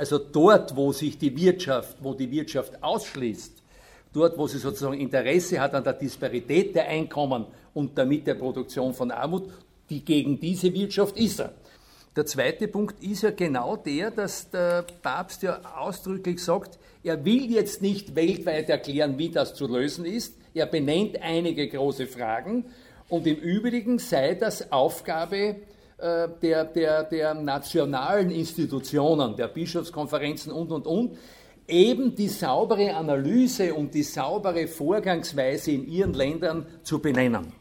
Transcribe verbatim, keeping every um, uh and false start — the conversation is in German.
Also dort, wo sich die Wirtschaft, wo die Wirtschaft ausschließt, dort, wo sie sozusagen Interesse hat an der Disparität der Einkommen und damit der Produktion von Armut, die gegen diese Wirtschaft ist er. Der zweite Punkt ist ja genau der, dass der Papst ja ausdrücklich sagt, er will jetzt nicht weltweit erklären, wie das zu lösen ist. Er benennt einige große Fragen und im Übrigen sei das Aufgabe äh, der, der, der nationalen Institutionen, der Bischofskonferenzen und, und, und, eben die saubere Analyse und die saubere Vorgangsweise in ihren Ländern zu benennen.